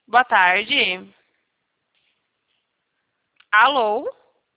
Boa tarde. Alô?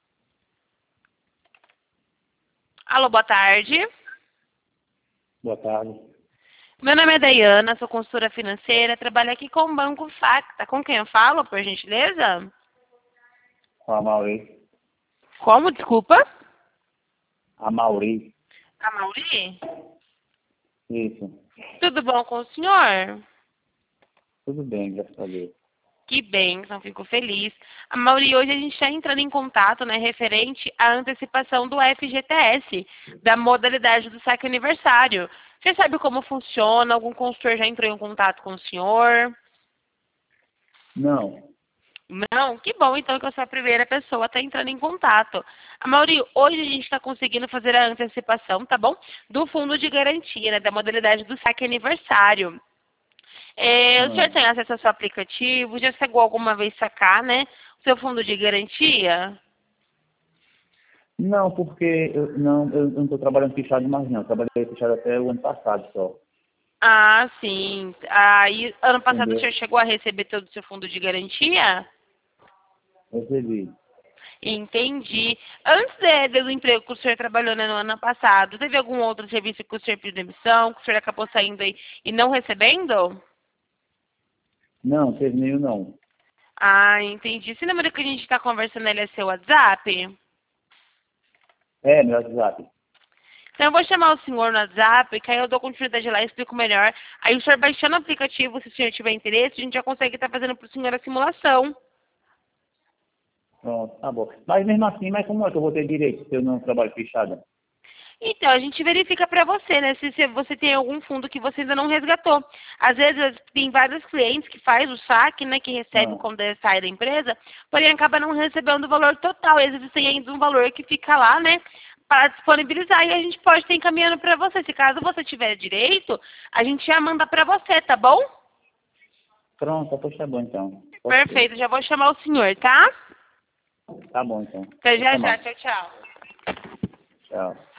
Alô, boa tarde. Boa tarde. Meu nome é Dayana, sou consultora financeira, trabalho aqui com o Banco Facta. Com quem eu falo, por gentileza? Com a Mauri. Como, desculpa? A Mauri. A Mauri? Isso. Tudo bom com o senhor? Tudo bem, graças a Deus. Que bem, então fico feliz. A Mauri, hoje a gente está entrando em contato, né, referente à antecipação do FGTS, da modalidade do saque aniversário. Você sabe como funciona? Algum consultor já entrou em contato com o senhor? Não. Não? Que bom, então, que eu sou a primeira pessoa a estar entrando em contato. A Mauri, hoje a gente está conseguindo fazer a antecipação, tá bom? Do fundo de garantia, né, da modalidade do saque aniversário. O senhor Não, tem acesso ao seu aplicativo? Já chegou alguma vez sacar, né? O seu fundo de garantia? não porque eu não estou trabalhando fechado mais não. Eu trabalhei fechado até o ano passado só. Ah, sim. Aí, ano passado o Entendeu? senhor chegou a receber todo o seu fundo de garantia? Recebi. Entendi. Antes do emprego que o senhor trabalhou, né, no ano passado, teve algum outro serviço que o senhor pediu demissão, que o senhor acabou saindo aí e não recebendo? Não, teve nenhum não. Ah, entendi. Esse número que a gente está conversando, ele é seu WhatsApp? É, meu WhatsApp. Então eu vou chamar o senhor no WhatsApp, que aí eu dou continuidade lá e explico melhor. Aí o senhor baixando o aplicativo, se o senhor tiver interesse, a gente já consegue estar fazendo para o senhor a simulação. Pronto, tá bom. Mas mesmo assim, mas como é que eu vou ter direito se eu não trabalho fechado? Então, a gente verifica para você, né, se você tem algum fundo que você ainda não resgatou. Às vezes, tem vários clientes que faz o saque, né, que recebe Ah, quando sai da empresa, porém acaba não recebendo o valor total. E às vezes tem ainda um valor que fica lá, né, para disponibilizar. E a gente pode estar encaminhando para você. Se caso você tiver direito, a gente já manda para você, tá bom? pronto, pois tá bom então. Pode ser. Perfeito, já vou chamar o senhor, tá? Tá bom então. Até Vou já já, chamar. tchau, tchau. Tchau.